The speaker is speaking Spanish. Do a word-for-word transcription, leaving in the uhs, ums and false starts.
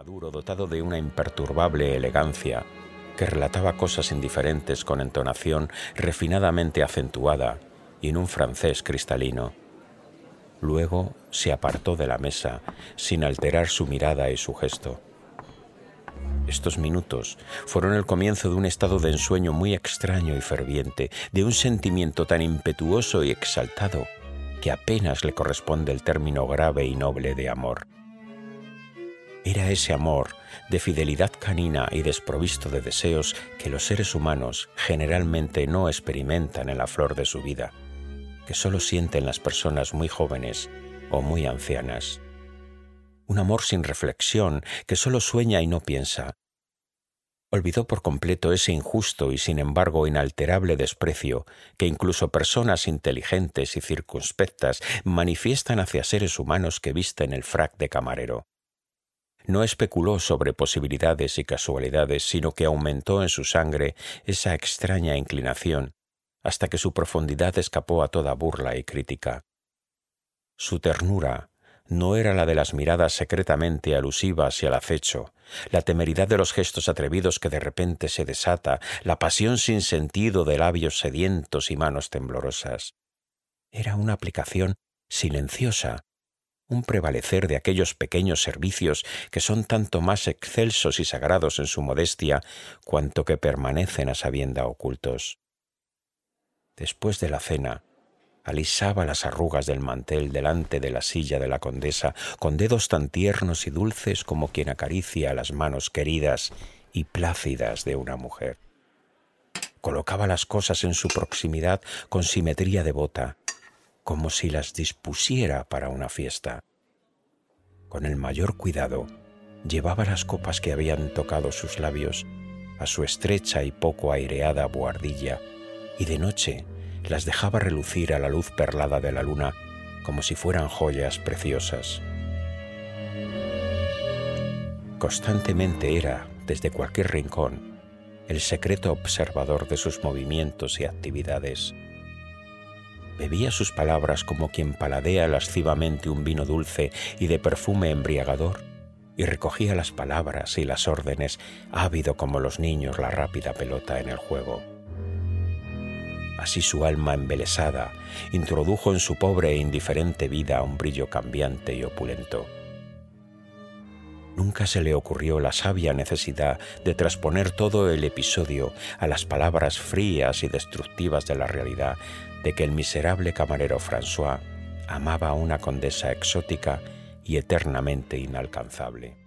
maduro, dotado de una imperturbable elegancia, que relataba cosas indiferentes con entonación refinadamente acentuada y en un francés cristalino. Luego se apartó de la mesa, sin alterar su mirada y su gesto. Estos minutos fueron el comienzo de un estado de ensueño muy extraño y ferviente, de un sentimiento tan impetuoso y exaltado que apenas le corresponde el término grave y noble de amor. Era ese amor de fidelidad canina y desprovisto de deseos que los seres humanos generalmente no experimentan en la flor de su vida, que solo sienten las personas muy jóvenes o muy ancianas. Un amor sin reflexión que solo sueña y no piensa. Olvidó por completo ese injusto y sin embargo inalterable desprecio que incluso personas inteligentes y circunspectas manifiestan hacia seres humanos que visten el frac de camarero. No especuló sobre posibilidades y casualidades, sino que aumentó en su sangre esa extraña inclinación, hasta que su profundidad escapó a toda burla y crítica. Su ternura no era la de las miradas secretamente alusivas y al acecho, la temeridad de los gestos atrevidos que de repente se desata, la pasión sin sentido de labios sedientos y manos temblorosas. Era una aplicación silenciosa, un prevalecer de aquellos pequeños servicios que son tanto más excelsos y sagrados en su modestia cuanto que permanecen a sabienda ocultos. Después de la cena, alisaba las arrugas del mantel delante de la silla de la condesa con dedos tan tiernos y dulces como quien acaricia las manos queridas y plácidas de una mujer. Colocaba las cosas en su proximidad con simetría devota, como si las dispusiera para una fiesta. Con el mayor cuidado, llevaba las copas que habían tocado sus labios a su estrecha y poco aireada buhardilla, y de noche las dejaba relucir a la luz perlada de la luna como si fueran joyas preciosas. Constantemente era, desde cualquier rincón, el secreto observador de sus movimientos y actividades. Bebía sus palabras como quien paladea lascivamente un vino dulce y de perfume embriagador, y recogía las palabras y las órdenes, ávido como los niños la rápida pelota en el juego. Así su alma embelesada introdujo en su pobre e indiferente vida un brillo cambiante y opulento. Nunca se le ocurrió la sabia necesidad de trasponer todo el episodio a las palabras frías y destructivas de la realidad de que el miserable camarero François amaba a una condesa exótica y eternamente inalcanzable.